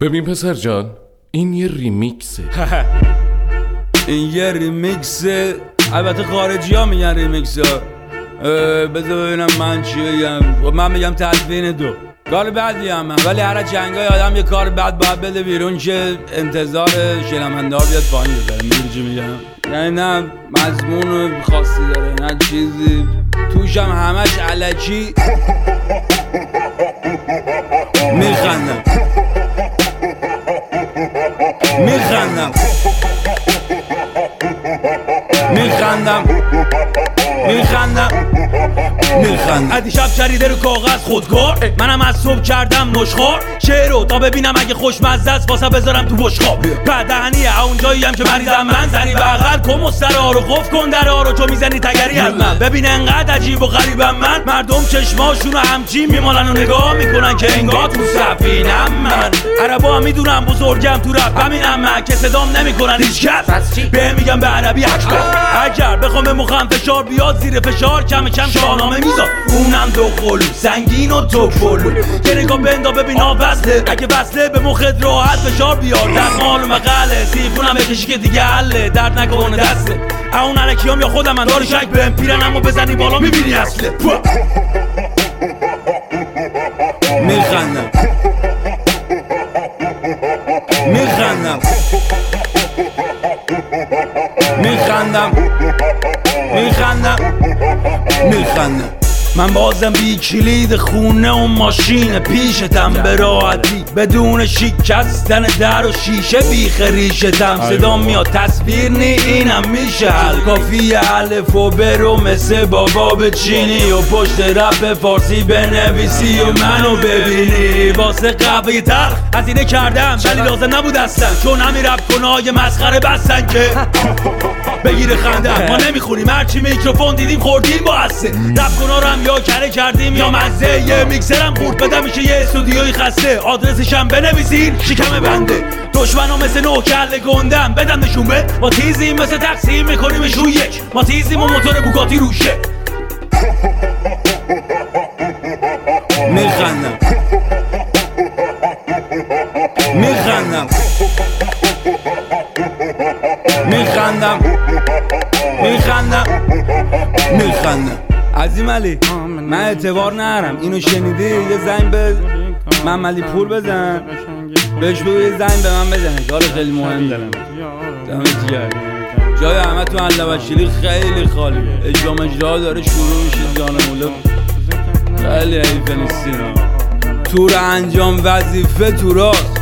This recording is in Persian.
ببین پسر جان، این یه ریمیکسه. این یه ریمیکسه. البته خارجی ها میگن ریمیکسه. بذار ببینم من چی بگم. من میگم تدوین دو کار بدی هم من. ولی هر جنگای آدم یه کار بد باید بده بیرون که انتظار شنونده ها بیاد پایین بذاره. میدونی چی میگم؟ یعنی نه مضمون خاصی داره نه چیزی توش هم همش الکی میخندم میخندم میخندم میخندم میخندم. از دیشب چریده رو کاغذ خودکار، منم از صبح کردم نشخوار. شعر رو تا ببینم اگه خوشمزه است واسه بذارم تو بشقاب. بدهنیه اونجایی هم که مریضم من. زنی بغل کن مسترها رو قفل کن درها رو چون میزنی تگری از من. ببین انقدر عجیب و غریبم من. مردم چشماشون رو همچین میمالن و نگاه میکنن که انگار تو سفینم من. عربا هم میدونم بزرگم تو رپ همینم من که صدام نمیکنن هیچ کس. به میگم به عربی اکبر. اگر بخوام به مخم فشار بیاد زیر فشار کم کم شاهنامه میذار. اونم دو قلو سنگین و تو پلو که نگاه بندا ببین ها وصله. اگه وصله به مخت راحت فشار بیار. در معلومه قله سیفونم بکشی که دیگه حله. درد نکنه دسته اون علکیام یا خودم من داری شک بهم پیرن اما بزنی بالا میبینی اصله. میخندم میخندم میخندم میخندم میخندم. من بازم بی کلید خونه و ماشین پیشتم به راحتی بدون شکستن در و شیشه بیخ ریشتم. صدا میاد تصویر نی اینم میشه حل. کافی الف و برو مثل بابا بچینی و پشت رپ فارسی بنویسی و منو ببینی. واسه قهوه تلخ هزینه کردم ولی لازم نبود اصلا چون همین رپ کنای مسخره بستن که بگیره خنده. ما نمیخونیم هرچی میکروفون دیدیم خوردیم با هسته. رپ کنا رو هم یا کره کردیم یا مزه. یه میکسرم خورد بدم میشه یه استودیوی خسته. آدرسشم بنویسین شکم بنده. دشمنو مثل نوکل گندم بدم نشون به. ما تیزیم مثل تقسیم میکنیمشون یک. ما تیزیم و موتور بوگاتی روشه. میخندم میخندم میخندم میخندم میخندم. عظیم علی من اعتبار نرم اینو شنیدی یه زنگ به من علی پور بزن بهش بگو یه زنگ به من بزنه کار خیلی مهم دارم. دمت گرم. جای همه تو علوشیلی خیلی خالیه. اجرا داره شروع میشه. جانموله خیلی حیفه نیستین. تور انجام وظیفه تو راست